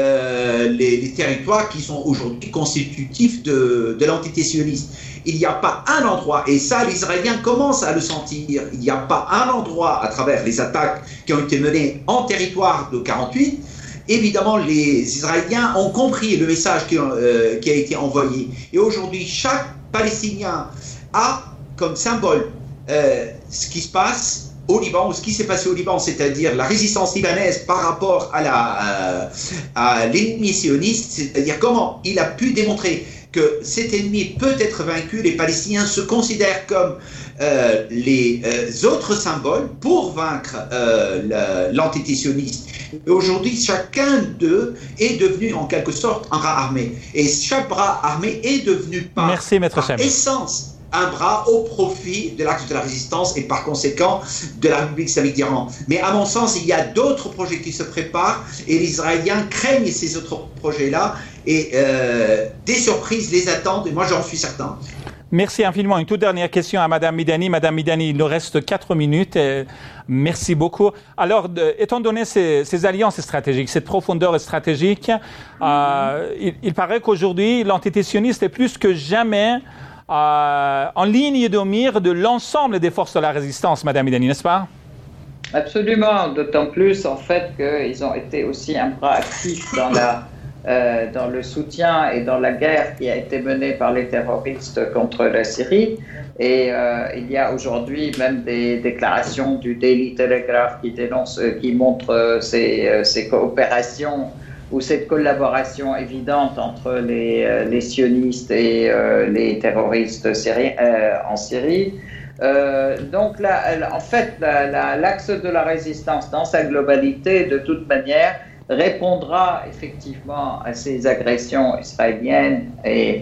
les territoires qui sont aujourd'hui constitutifs de l'entité sioniste. Il n'y a pas un endroit, et ça les Israéliens commencent à le sentir, il n'y a pas un endroit à travers les attaques qui ont été menées en territoire de 48. Évidemment, les Israéliens ont compris le message qui a été envoyé. Et aujourd'hui, chaque Palestinien a comme symbole ce qui se passe au Liban, ou ce qui s'est passé au Liban, c'est-à-dire la résistance libanaise par rapport à l'ennemi sioniste, c'est-à-dire comment il a pu démontrer que cet ennemi peut être vaincu. Les Palestiniens se considèrent comme les autres symboles pour vaincre l'entité sioniste. Et aujourd'hui, chacun d'eux est devenu en quelque sorte un bras armé. Et chaque bras armé est devenu par essence un bras au profit de l'axe de la résistance et par conséquent de la République islamique d'Iran. Mais à mon sens, il y a d'autres projets qui se préparent et les Israéliens craignent ces autres projets-là et des surprises les attendent et moi j'en suis certain. Merci infiniment. Une toute dernière question à Madame Midani. Madame Midani, il nous reste 4 minutes. Merci beaucoup. Alors, étant donné ces alliances stratégiques, cette profondeur stratégique, il paraît qu'aujourd'hui, l'entité sioniste est plus que jamais en ligne de mire de l'ensemble des forces de la résistance, Madame Midani, n'est-ce pas? Absolument, d'autant plus en fait qu'ils ont été aussi un bras actif dans le soutien et dans la guerre qui a été menée par les terroristes contre la Syrie. Et il y a aujourd'hui même des déclarations du Daily Telegraph qui montrent ces coopérations ou cette collaboration évidente entre les sionistes et les terroristes en Syrie. Donc là, en fait, l'axe de la résistance dans sa globalité, de toute manière, répondra effectivement à ces agressions israéliennes et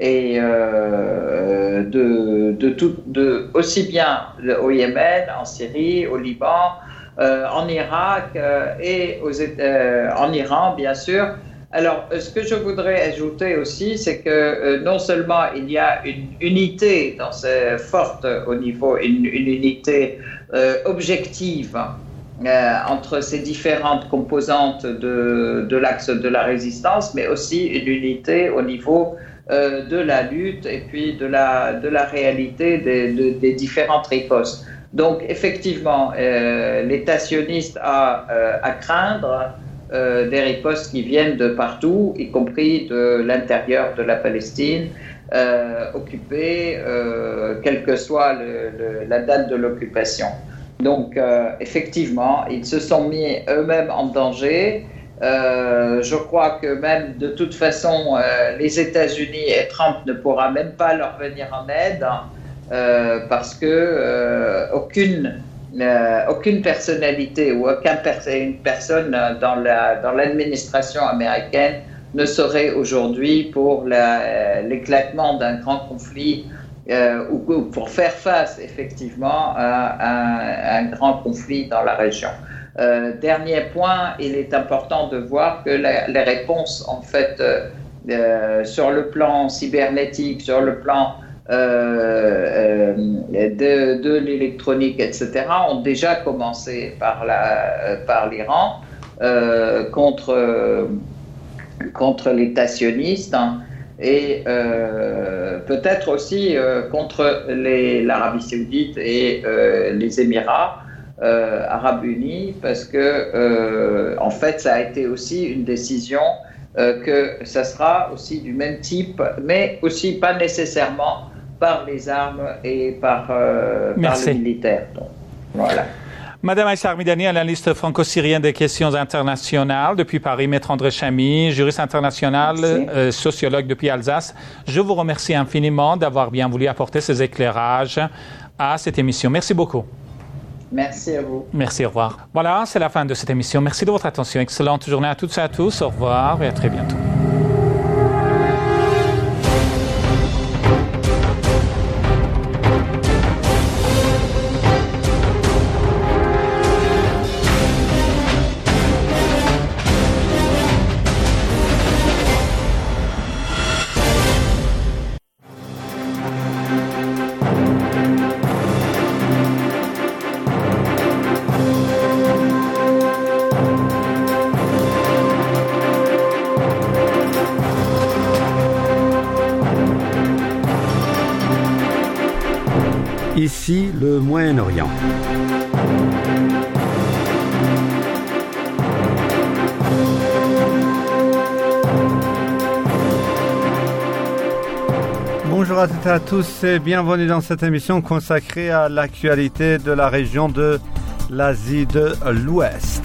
aussi bien au Yémen, en Syrie, au Liban, en Irak et en Iran, bien sûr. Alors, ce que je voudrais ajouter aussi, c'est que non seulement il y a une unité forte au niveau, une unité objective entre ces différentes composantes de l'axe de la résistance, mais aussi une unité au niveau de la lutte et puis de la réalité des différentes ripostes. Donc, effectivement, l'État sioniste a à craindre des ripostes qui viennent de partout, y compris de l'intérieur de la Palestine, occupée, quelle que soit la date de l'occupation. Donc, effectivement, ils se sont mis eux-mêmes en danger. Je crois que même, de toute façon, les États-Unis et Trump ne pourra même pas leur venir en aide parce que aucune personnalité ou une personne dans l'administration américaine ne serait aujourd'hui pour l'éclatement d'un grand conflit ou pour faire face effectivement à un grand conflit dans la région. Dernier point, il est important de voir que les réponses en fait sur le plan cybernétique, sur le plan de l'électronique, etc., ont déjà commencé par l'Iran contre l'État sioniste et peut-être aussi contre l'Arabie saoudite et les Émirats. Arabes Unis, parce que en fait ça a été aussi une décision que ça sera aussi du même type, mais aussi pas nécessairement par les armes et par le militaire. Donc, voilà. Madame Aïssa Armidani, analyste franco-syrienne des questions internationales depuis Paris, Maître André Chamy, juriste international, sociologue depuis Alsace. Je vous remercie infiniment d'avoir bien voulu apporter ces éclairages à cette émission. Merci beaucoup. Merci à vous. Merci, au revoir. Voilà, c'est la fin de cette émission. Merci de votre attention. Excellente journée à toutes et à tous. Au revoir et à très bientôt. Ici, le Moyen-Orient. Bonjour à toutes et à tous et bienvenue dans cette émission consacrée à l'actualité de la région de l'Asie de l'Ouest.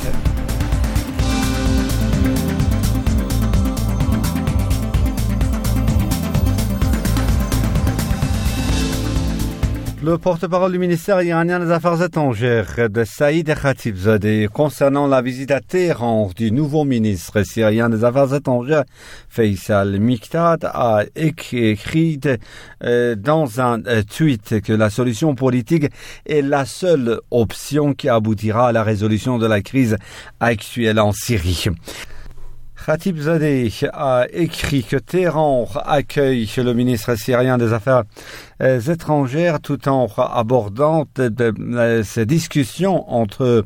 Le porte-parole du ministère iranien des Affaires étrangères de Saïd Khatibzadeh concernant la visite à Téhéran du nouveau ministre syrien des Affaires étrangères Faisal Mikdad a écrit dans un tweet que la solution politique est la seule option qui aboutira à la résolution de la crise actuelle en Syrie. Khatibzadeh a écrit que Téhéran accueille le ministre syrien des Affaires étrangères tout en abordant ces discussions entre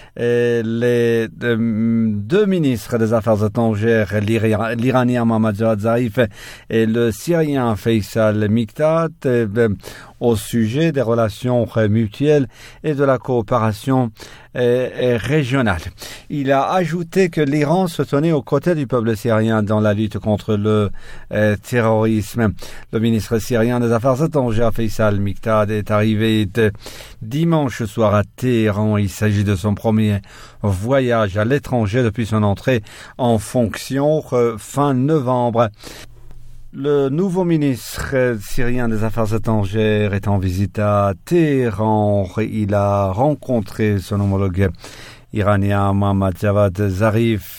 les deux ministres des Affaires étrangères, l'Iranien Mohammad Javad Zarif et le Syrien Faisal Mikdad, au sujet des relations mutuelles et de la coopération régionale. Il a ajouté que l'Iran se tenait aux côtés du peuple syrien dans la lutte contre le terrorisme. Le ministre syrien des Affaires étrangères Faisal Mikdad est arrivé dimanche soir à Téhéran. Il s'agit de son premier voyage à l'étranger depuis son entrée en fonction fin novembre. Le nouveau ministre syrien des Affaires étrangères est en visite à Téhéran. Il a rencontré son homologue iranien Mohammad Javad Zarif.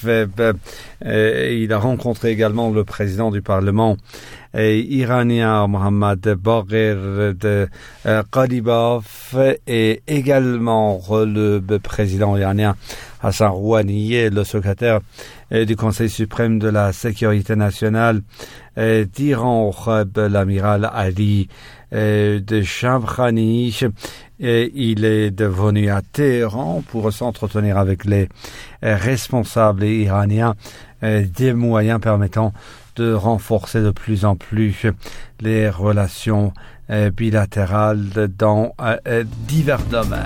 Il a rencontré également le président du Parlement iranien Mohammad Bagher Qalibov et également le président iranien Hassan Rouhani et le secrétaire du Conseil suprême de la sécurité nationale d'Iran, l'amiral Ali de Shamkhani. Il est venu à Téhéran pour s'entretenir avec les responsables iraniens des moyens permettant de renforcer de plus en plus les relations bilatérales dans divers domaines.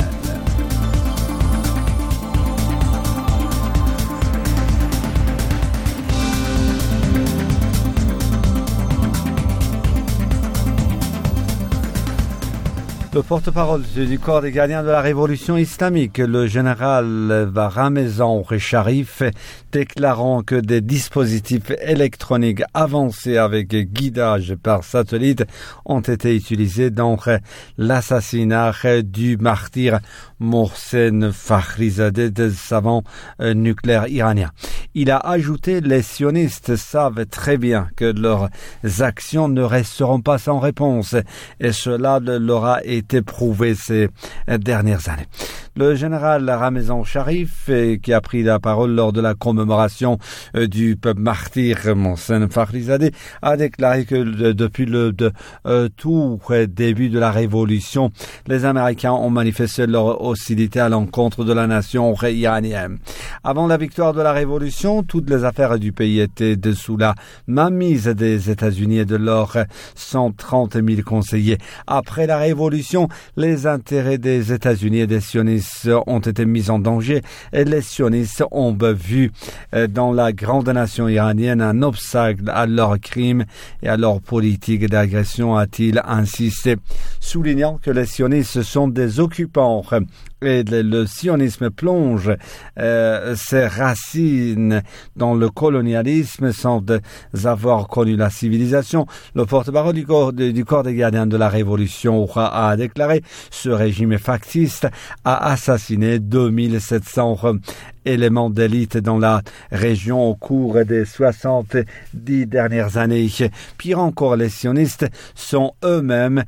Le porte-parole du corps des gardiens de la révolution islamique, le général Ramezan Sharif, déclarant que des dispositifs électroniques avancés avec guidage par satellite ont été utilisés dans l'assassinat du martyr Mohsen Fakhrizadeh, des savants nucléaires iraniens. Il a ajouté: les sionistes savent très bien que leurs actions ne resteront pas sans réponse et cela leur a été prouvé ces dernières années. Le général Ramezan Sharif, qui a pris la parole lors de la commémoration du martyr Mohsen Fakhrizadeh, a déclaré que depuis le tout début de la révolution, les Américains ont manifesté leur hostilité à l'encontre de la nation iranienne. Avant la victoire de la révolution, toutes les affaires du pays étaient sous la mainmise des États-Unis et de leurs 130 000 conseillers. Après la révolution, les intérêts des États-Unis et des sionistes sionistes ont été mis en danger et les sionistes ont vu dans la grande nation iranienne un obstacle à leurs crimes et à leur politique d'agression, a-t-il insisté, soulignant que les sionistes sont des occupants et le sionisme plonge ses racines dans le colonialisme sans avoir connu la civilisation. Le porte-parole du corps des gardiens de la Révolution a déclaré: ce régime factiste a assassiné 2700 éléments d'élite dans la région au cours des 70 dernières années. Pire encore, les sionistes sont eux-mêmes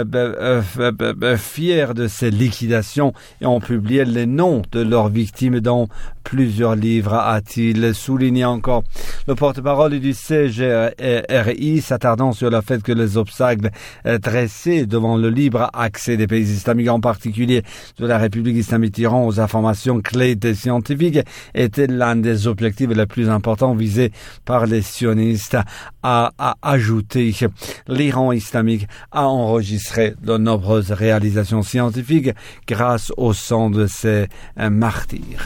fiers de ces liquidations et ont publié les noms de leurs victimes dans plusieurs livres, a-t-il souligné encore. Le porte-parole du CGRI s'attardant sur le fait que les obstacles dressés devant le libre accès des pays islamiques, en particulier de la République islamique d'Iran, aux informations clés des scientifiques était l'un des objectifs les plus importants visés par les sionistes, a ajouté. L'Iran islamique a enregistré de nombreuses réalisations scientifiques grâce au sang de ses martyrs.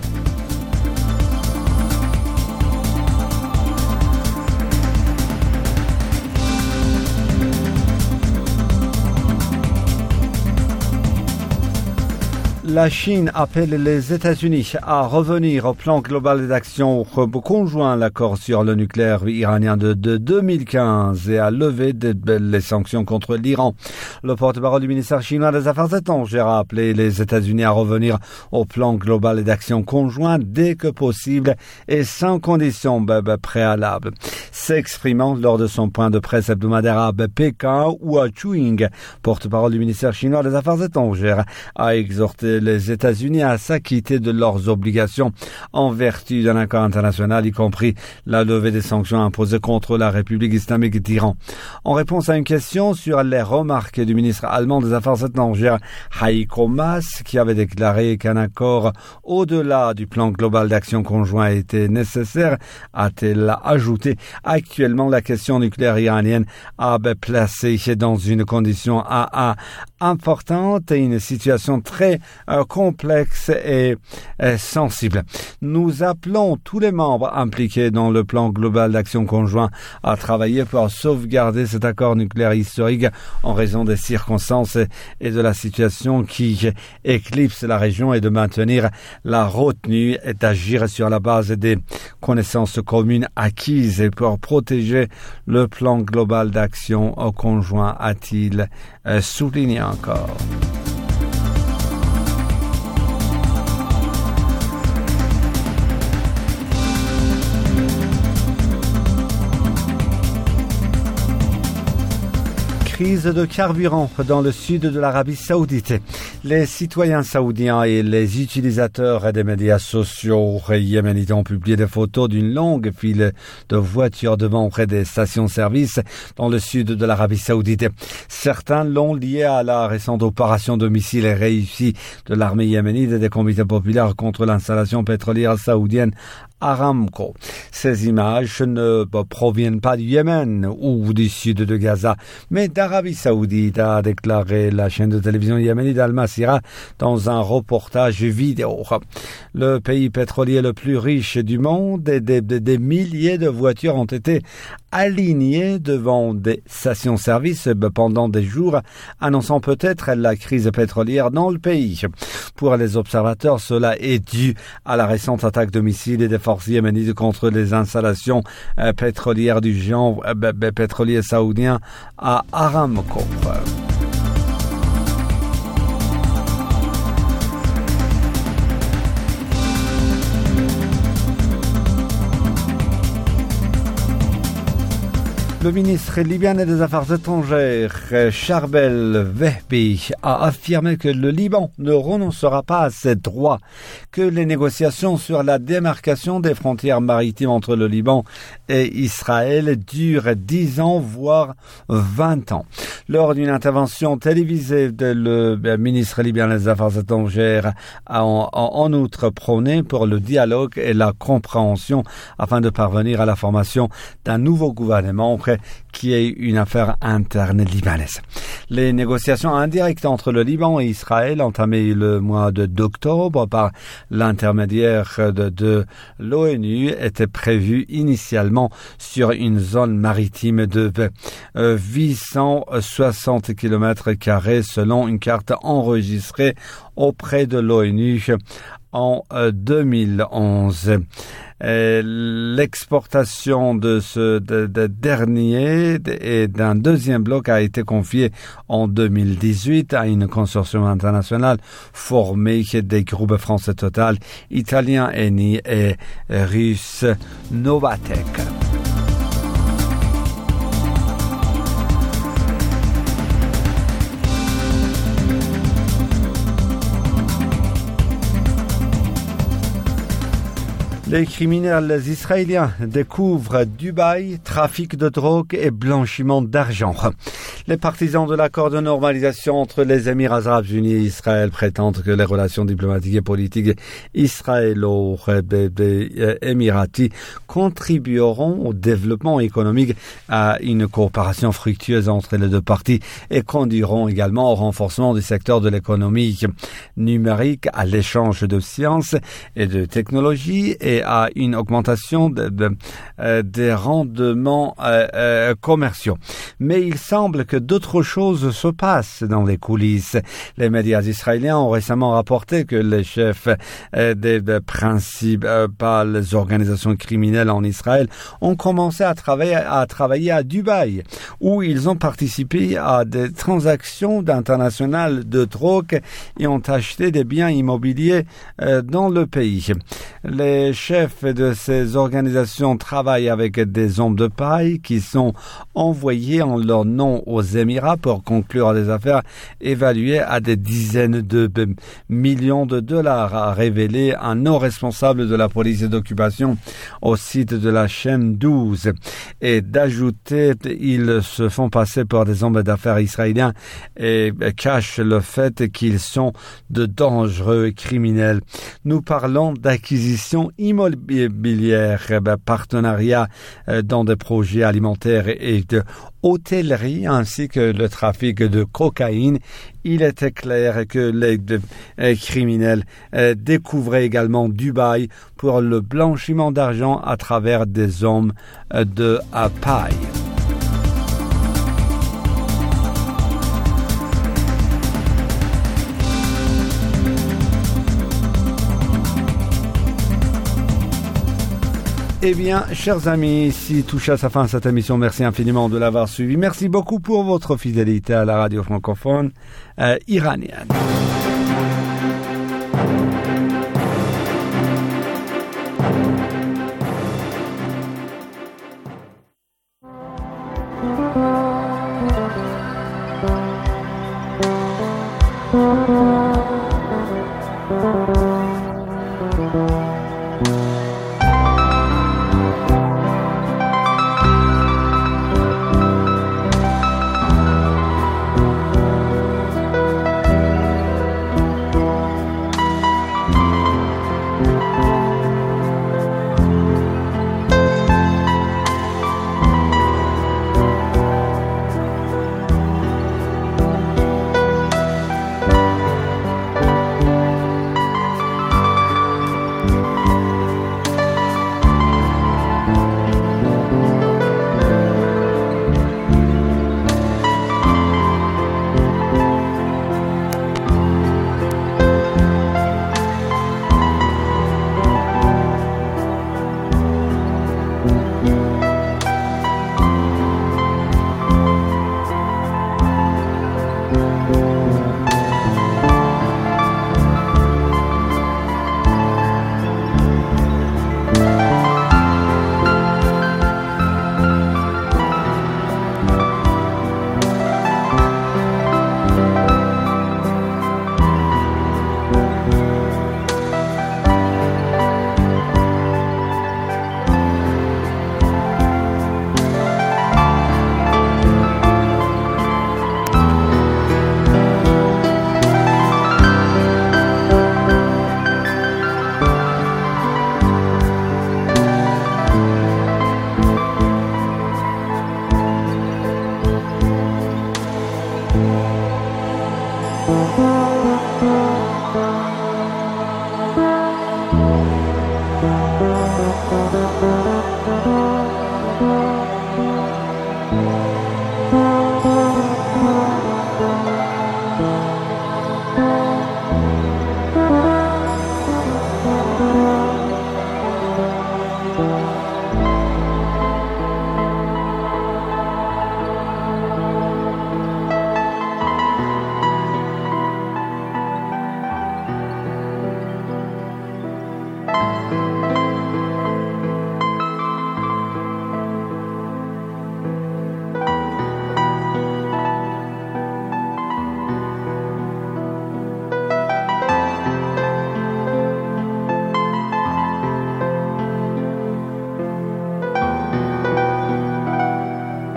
La Chine appelle les États-Unis à revenir au plan global d'action conjoint, l'accord sur le nucléaire iranien de 2015, et à lever les sanctions contre l'Iran. Le porte-parole du ministère chinois des Affaires étrangères a appelé les États-Unis à revenir au plan global d'action conjoint dès que possible et sans conditions préalables. S'exprimant lors de son point de presse hebdomadaire à Pékin, Hua Chuing, porte-parole du ministère chinois des Affaires étrangères, a exhorté les États-Unis à s'acquitter de leurs obligations en vertu d'un accord international, y compris la levée des sanctions imposées contre la République islamique d'Iran. En réponse à une question sur les remarques du ministre allemand des Affaires étrangères Heiko Maas, qui avait déclaré qu'un accord au-delà du plan global d'action conjoint était nécessaire, a-t-elle ajouté: actuellement, la question nucléaire iranienne a placé dans une condition importante et une situation très complexe et sensible. Nous appelons tous les membres impliqués dans le plan global d'action conjoint à travailler pour sauvegarder cet accord nucléaire historique en raison des circonstances et de la situation qui éclipse la région, et de maintenir la retenue et d'agir sur la base des connaissances communes acquises et pour protéger le plan global d'action conjoint, a-t-il souligné encore. Crise de carburant dans le sud de l'Arabie Saoudite. Les citoyens saoudiens et les utilisateurs des médias sociaux yéménites ont publié des photos d'une longue file de voitures devant des stations-service dans le sud de l'Arabie Saoudite. Certains l'ont lié à la récente opération de missiles réussie de l'armée yéménite et des comités populaires contre l'installation pétrolière saoudienne Aramco. Ces images ne proviennent pas du Yémen ou du sud de Gaza, mais d'Arabie Saoudite, a déclaré la chaîne de télévision yéménite Al Masira dans un reportage vidéo. Le pays pétrolier le plus riche du monde et des milliers de voitures ont été alignées devant des stations-service pendant des jours, annonçant peut-être la crise pétrolière dans le pays. Pour les observateurs, cela est dû à la récente attaque de missiles et des forces yéménites contre les installations pétrolières du géant pétrolier saoudien à Aramco. Le ministre libanais des Affaires étrangères, Charbel Vehbi, a affirmé que le Liban ne renoncera pas à ses droits, que les négociations sur la démarcation des frontières maritimes entre le Liban et Israël durent 10 ans, voire 20 ans. Lors d'une intervention télévisée, le ministre libanais des Affaires étrangères a en outre prôné pour le dialogue et la compréhension afin de parvenir à la formation d'un nouveau gouvernement qui est une affaire interne libanaise. Les négociations indirectes entre le Liban et Israël entamées le mois d'octobre par l'intermédiaire de l'ONU étaient prévues initialement sur une zone maritime de 860 km² selon une carte enregistrée auprès de l'ONU en 2011. L'exportation de ce dernier et d'un deuxième bloc a été confiée en 2018 à une consortium international formé des groupes français Total, italien Eni et russe Novatek. Les criminels israéliens découvrent Dubaï, trafic de drogue et blanchiment d'argent. Les partisans de l'accord de normalisation entre les Émirats arabes unis et Israël prétendent que les relations diplomatiques et politiques israélo-émiraties contribueront au développement économique, à une coopération fructueuse entre les deux parties et conduiront également au renforcement du secteur de l'économie numérique, à l'échange de sciences et de technologies et à une augmentation des rendements commerciaux. Mais il semble que d'autres choses se passent dans les coulisses. Les médias israéliens ont récemment rapporté que les chefs des principales organisations criminelles en Israël ont commencé à travailler à Dubaï, où ils ont participé à des transactions internationales de drogue et ont acheté des biens immobiliers dans le pays. Les chefs de ces organisations travaillent avec des hommes de paille qui sont envoyés en leur nom aux Émirats pour conclure des affaires évaluées à des dizaines de millions de dollars, a révélé un haut responsable de la police d'occupation au site de la chaîne 12. Et d'ajouter, ils se font passer pour des hommes d'affaires israéliens et cachent le fait qu'ils sont de dangereux criminels. Nous parlons d'acquisition immobilière, partenariat dans des projets alimentaires et de hôtellerie, ainsi que le trafic de cocaïne. Il était clair que les criminels découvraient également Dubaï pour le blanchiment d'argent à travers des hommes de paille. Eh bien, chers amis, ici touche à sa fin cette émission. Merci infiniment de l'avoir suivi. Merci beaucoup pour votre fidélité à la radio francophone iranienne.